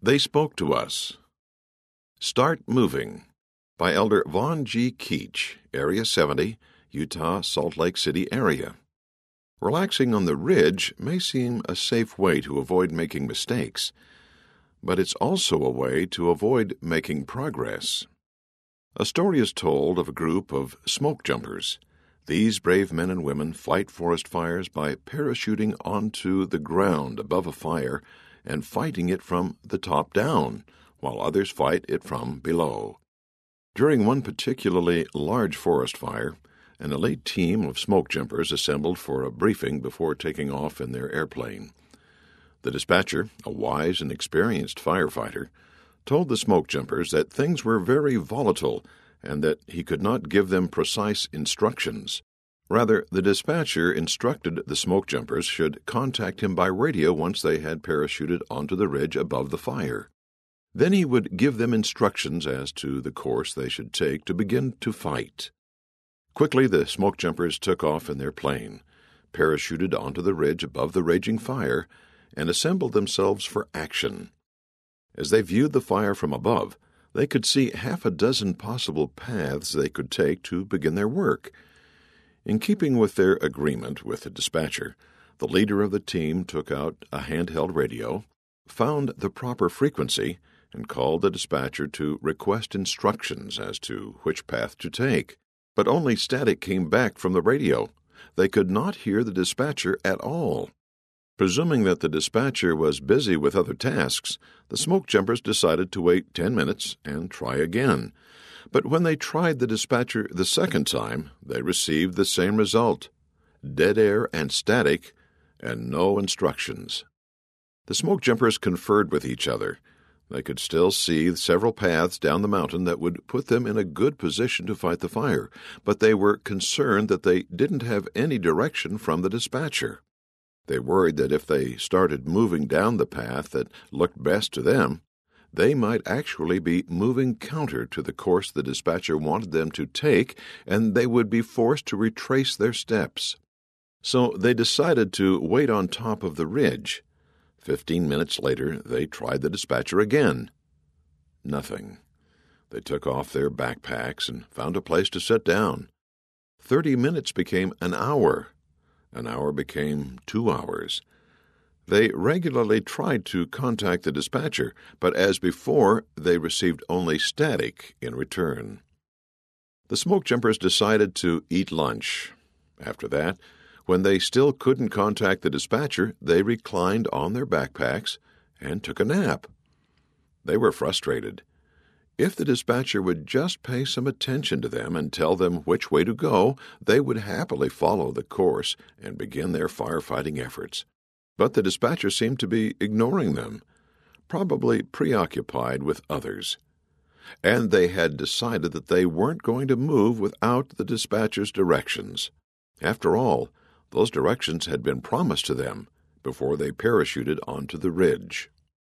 They Spoke to Us. Start Moving by Elder Vaughn G. Keach, Area 70, Utah, Salt Lake City area. Relaxing on the ridge may seem a safe way to avoid making mistakes, but it's also a way to avoid making progress. A story is told of a group of smoke jumpers. These brave men and women fight forest fires by parachuting onto the ground above a fire and fighting it from the top down, while others fight it from below. During one particularly large forest fire, an elite team of smoke jumpers assembled for a briefing before taking off in their airplane. The dispatcher, a wise and experienced firefighter, told the smoke jumpers that things were very volatile and that he could not give them precise instructions. Rather, the dispatcher instructed the smoke jumpers should contact him by radio once they had parachuted onto the ridge above the fire. Then he would give them instructions as to the course they should take to begin to fight. Quickly, the smoke jumpers took off in their plane, parachuted onto the ridge above the raging fire, and assembled themselves for action. As they viewed the fire from above, they could see half a dozen possible paths they could take to begin their work. In keeping with their agreement with the dispatcher, the leader of the team took out a handheld radio, found the proper frequency, and called the dispatcher to request instructions as to which path to take. But only static came back from the radio. They could not hear the dispatcher at all. Presuming that the dispatcher was busy with other tasks, the smoke jumpers decided to wait 10 minutes and try again. But when they tried the dispatcher the second time, they received the same result: dead air and static, and no instructions. The smoke jumpers conferred with each other. They could still see several paths down the mountain that would put them in a good position to fight the fire, but they were concerned that they didn't have any direction from the dispatcher. They worried that if they started moving down the path that looked best to them, they might actually be moving counter to the course the dispatcher wanted them to take, and they would be forced to retrace their steps. So they decided to wait on top of the ridge. 15 minutes later, they tried the dispatcher again. Nothing. They took off their backpacks and found a place to sit down. 30 minutes became an hour. An hour became 2 hours. They regularly tried to contact the dispatcher, but as before, they received only static in return. The smoke jumpers decided to eat lunch. After that, when they still couldn't contact the dispatcher, they reclined on their backpacks and took a nap. They were frustrated. If the dispatcher would just pay some attention to them and tell them which way to go, they would happily follow the course and begin their firefighting efforts. But the dispatcher seemed to be ignoring them, probably preoccupied with others. And they had decided that they weren't going to move without the dispatcher's directions. After all, those directions had been promised to them before they parachuted onto the ridge.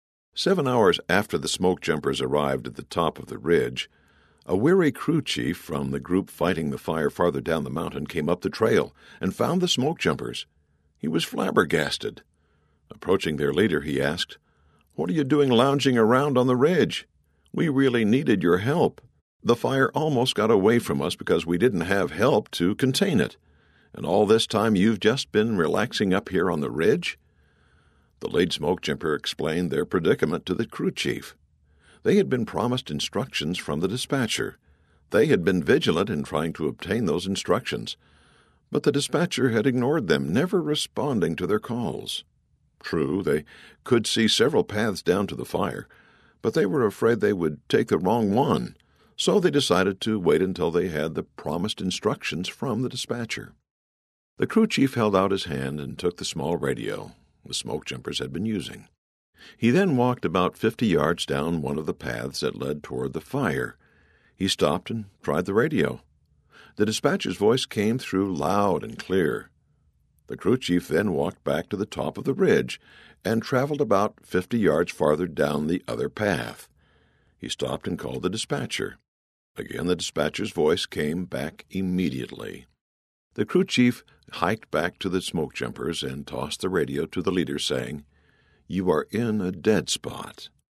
7 hours after the smoke jumpers arrived at the top of the ridge, a weary crew chief from the group fighting the fire farther down the mountain came up the trail and found the smoke jumpers. He was flabbergasted. Approaching their leader, he asked, "What are you doing lounging around on the ridge? We really needed your help. The fire almost got away from us because we didn't have help to contain it. And all this time you've just been relaxing up here on the ridge?" The lead smoke jumper explained their predicament to the crew chief. They had been promised instructions from the dispatcher. They had been vigilant in trying to obtain those instructions, but the dispatcher had ignored them, never responding to their calls. True, they could see several paths down to the fire, but they were afraid they would take the wrong one, so they decided to wait until they had the promised instructions from the dispatcher. The crew chief held out his hand and took the small radio the smoke jumpers had been using. He then walked about 50 yards down one of the paths that led toward the fire. He stopped and tried the radio. The dispatcher's voice came through loud and clear. The crew chief then walked back to the top of the ridge and traveled about 50 yards farther down the other path. He stopped and called the dispatcher. Again, the dispatcher's voice came back immediately. The crew chief hiked back to the smoke jumpers and tossed the radio to the leader, saying, "You are in a dead spot."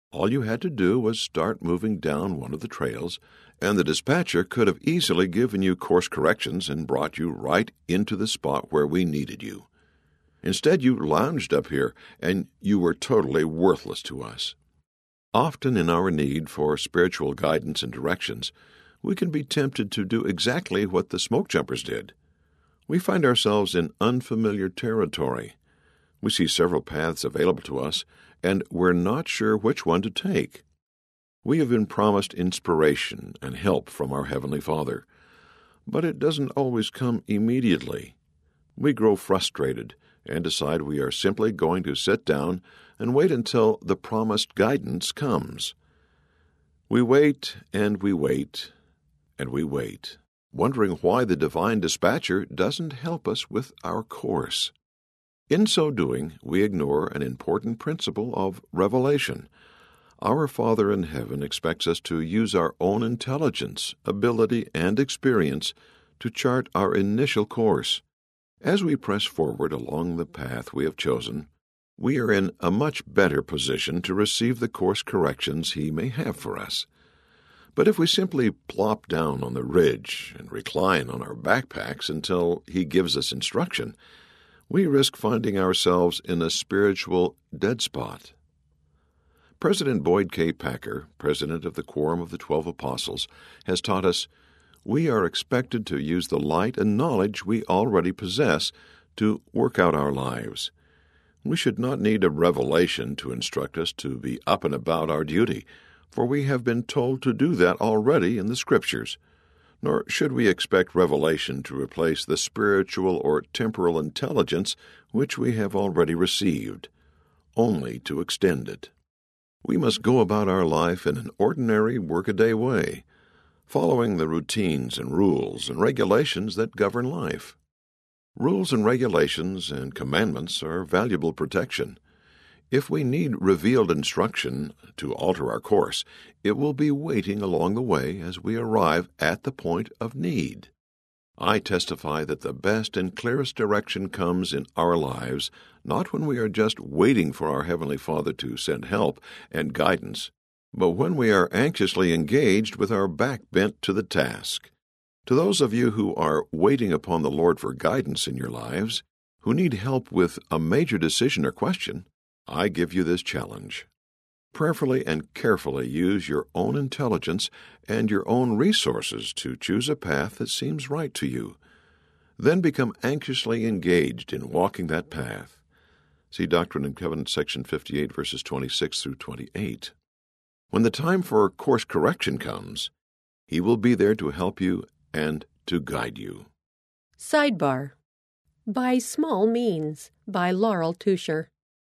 All you had to do was start moving down one of the trails, and the dispatcher could have easily given you course corrections and brought you right into the spot where we needed you. Instead, you lounged up here, and you were totally worthless to us. Often in our need for spiritual guidance and directions, we can be tempted to do exactly what the smoke jumpers did. We find ourselves in unfamiliar territory. We see several paths available to us, and we're not sure which one to take. We have been promised inspiration and help from our Heavenly Father, but it doesn't always come immediately. We grow frustrated and decide we are simply going to sit down and wait until the promised guidance comes. We wait and we wait and we wait, wondering why the divine dispatcher doesn't help us with our course. In so doing, we ignore an important principle of revelation. Our Father in heaven expects us to use our own intelligence, ability, and experience to chart our initial course. As we press forward along the path we have chosen, we are in a much better position to receive the course corrections He may have for us. But if we simply plop down on the ridge and recline on our backpacks until He gives us instruction, we risk finding ourselves in a spiritual dead spot. President Boyd K. Packer, president of the Quorum of the 12 Apostles, has taught us we are expected to use the light and knowledge we already possess to work out our lives. We should not need a revelation to instruct us to be up and about our duty, for we have been told to do that already in the Scriptures. Nor should we expect revelation to replace the spiritual or temporal intelligence which we have already received, only to extend it. We must go about our life in an ordinary workaday way, following the routines and rules and regulations that govern life. Rules and regulations and commandments are valuable protection. If we need revealed instruction to alter our course, it will be waiting along the way as we arrive at the point of need. I testify that the best and clearest direction comes in our lives, not when we are just waiting for our Heavenly Father to send help and guidance, but when we are anxiously engaged with our back bent to the task. To those of you who are waiting upon the Lord for guidance in your lives, who need help with a major decision or question, I give you this challenge. Prayerfully and carefully use your own intelligence and your own resources to choose a path that seems right to you. Then become anxiously engaged in walking that path. See Doctrine and Covenants, section 58, verses 26 through 28. When the time for course correction comes, He will be there to help you and to guide you. Sidebar. By Small Means, by Laurel Tusher.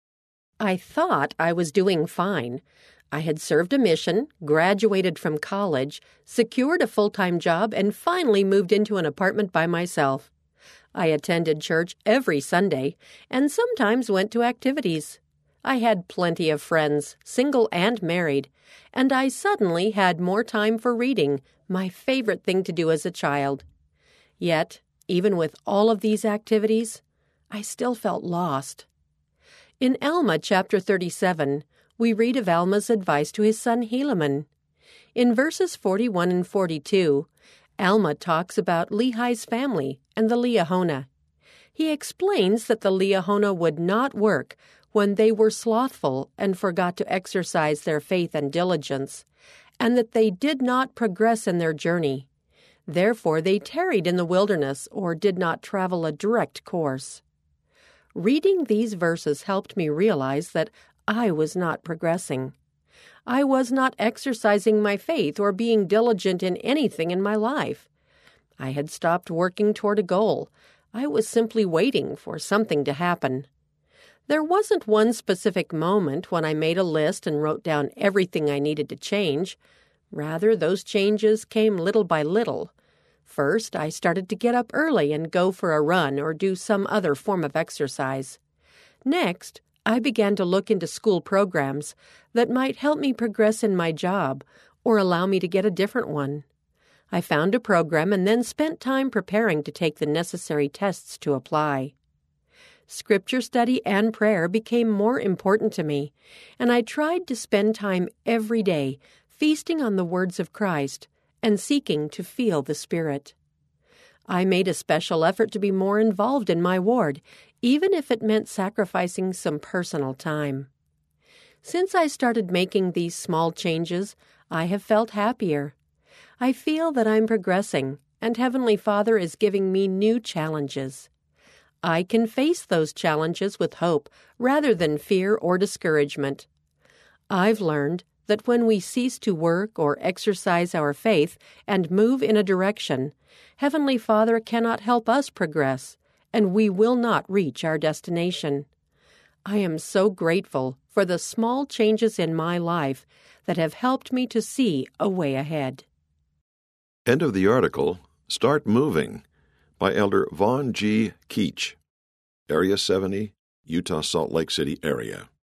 I thought I was doing fine. I had served a mission, graduated from college, secured a full-time job, and finally moved into an apartment by myself. I attended church every Sunday and sometimes went to activities. I had plenty of friends, single and married, and I suddenly had more time for reading, my favorite thing to do as a child. Yet, even with all of these activities, I still felt lost. In Alma chapter 37, we read of Alma's advice to his son Helaman. In verses 41 and 42, Alma talks about Lehi's family and the Liahona. He explains that the Liahona would not work when they were slothful and forgot to exercise their faith and diligence, and that they did not progress in their journey. Therefore they tarried in the wilderness or did not travel a direct course. Reading these verses helped me realize that I was not progressing. I was not exercising my faith or being diligent in anything in my life. I had stopped working toward a goal. I was simply waiting for something to happen. There wasn't one specific moment when I made a list and wrote down everything I needed to change. Rather, those changes came little by little. First, I started to get up early and go for a run or do some other form of exercise. Next, I began to look into school programs that might help me progress in my job or allow me to get a different one. I found a program and then spent time preparing to take the necessary tests to apply. Scripture study and prayer became more important to me, and I tried to spend time every day feasting on the words of Christ and seeking to feel the Spirit. I made a special effort to be more involved in my ward, even if it meant sacrificing some personal time. Since I started making these small changes, I have felt happier. I feel that I'm progressing, and Heavenly Father is giving me new challenges. I can face those challenges with hope rather than fear or discouragement. I've learned that when we cease to work or exercise our faith and move in a direction, Heavenly Father cannot help us progress, and we will not reach our destination. I am so grateful for the small changes in my life that have helped me to see a way ahead. End of the article, Start Moving, by Elder Vaughn G. Keach, Area 70, Utah Salt Lake City area.